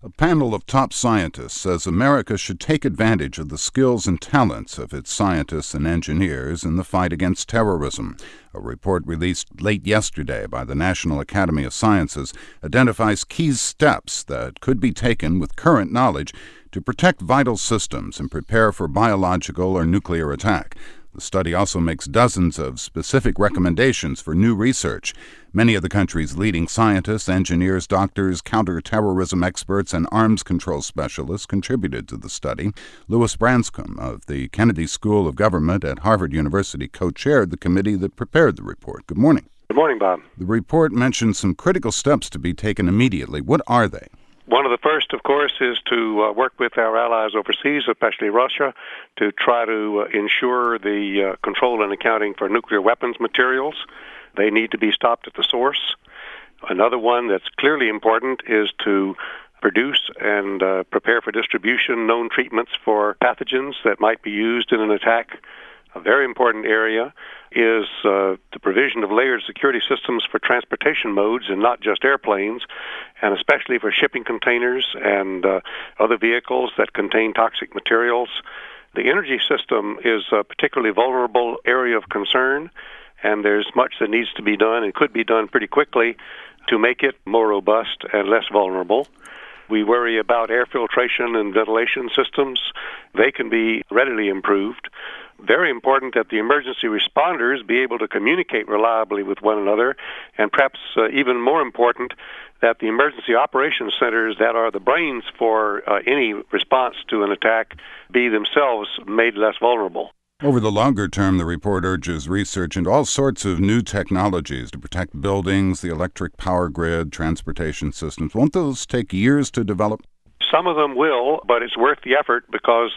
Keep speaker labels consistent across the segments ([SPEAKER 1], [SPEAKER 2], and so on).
[SPEAKER 1] A panel of top scientists says America should take advantage of the skills and talents of its scientists and engineers in the fight against terrorism. A report released late yesterday by the National Academy of Sciences identifies key steps that could be taken with current knowledge to protect vital systems and prepare for biological or nuclear attack. The study also makes dozens of specific recommendations for new research. Many of the country's leading scientists, engineers, doctors, counterterrorism experts, and arms control specialists contributed to the study. Louis Branscombe of the Kennedy School of Government at Harvard University co-chaired the committee that prepared the report. Good morning.
[SPEAKER 2] Good morning, Bob.
[SPEAKER 1] The report mentions some critical steps to be taken immediately. What are they?
[SPEAKER 2] One of the first, of course, is to work with our allies overseas, especially Russia, to try to ensure the control and accounting for nuclear weapons materials. They need to be stopped at the source. Another one that's clearly important is to produce and prepare for distribution known treatments for pathogens that might be used in an attack. A very important area is the provision of layered security systems for transportation modes and not just airplanes, and especially for shipping containers and other vehicles that contain toxic materials. The energy system is a particularly vulnerable area of concern, and there's much that needs to be done and could be done pretty quickly to make it more robust and less vulnerable. We worry about air filtration and ventilation systems. They can be readily improved. Very important that the emergency responders be able to communicate reliably with one another, and perhaps even more important, that the emergency operations centers that are the brains for any response to an attack be themselves made less vulnerable.
[SPEAKER 1] Over the longer term, the report urges research into all sorts of new technologies to protect buildings, the electric power grid, transportation systems. Won't those take years to develop?
[SPEAKER 2] Some of them will, but it's worth the effort because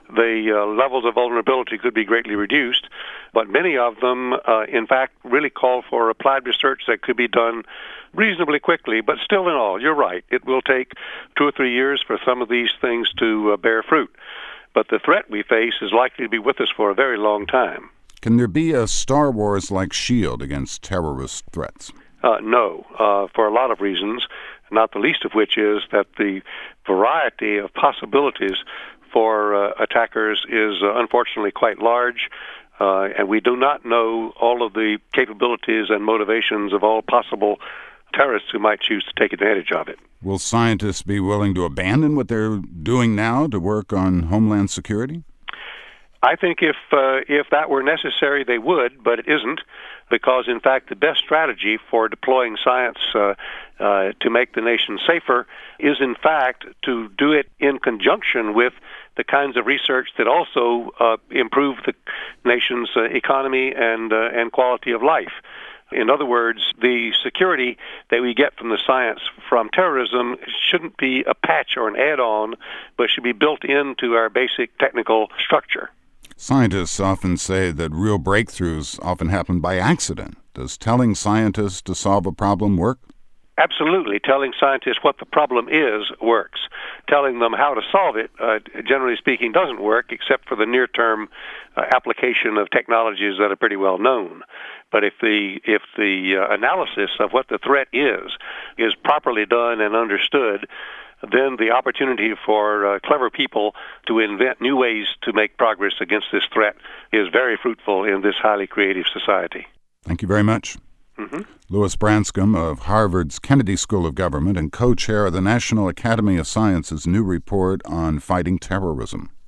[SPEAKER 2] the levels of vulnerability could be greatly reduced. But many of them, in fact, really call for applied research that could be done reasonably quickly. But still in all, you're right. It will take 2 or 3 years for some of these things to bear fruit. But the threat we face is likely to be with us for a very long time.
[SPEAKER 1] Can there be a Star Wars-like shield against terrorist threats?
[SPEAKER 2] No, for a lot of reasons, not the least of which is that the variety of possibilities for attackers is unfortunately quite large, and we do not know all of the capabilities and motivations of all possible terrorists who might choose to take advantage of it.
[SPEAKER 1] Will scientists be willing to abandon what they're doing now to work on homeland security?
[SPEAKER 2] I think if that were necessary, they would, but it isn't, because, in fact, the best strategy for deploying science to make the nation safer is, in fact, to do it in conjunction with the kinds of research that also improve the nation's economy and quality of life. In other words, the security that we get from the science from terrorism shouldn't be a patch or an add-on, but should be built into our basic technical structure.
[SPEAKER 1] Scientists often say that real breakthroughs often happen by accident. Does telling scientists to solve a problem work?
[SPEAKER 2] Absolutely. Telling scientists what the problem is works. Telling them how to solve it, generally speaking, doesn't work, except for the near-term application of technologies that are pretty well known. But if the analysis of what the threat is properly done and understood, then the opportunity for clever people to invent new ways to make progress against this threat is very fruitful in this highly creative society.
[SPEAKER 1] Thank you very much. Louis Branscombe of Harvard's Kennedy School of Government and co-chair of the National Academy of Sciences' new report on fighting terrorism.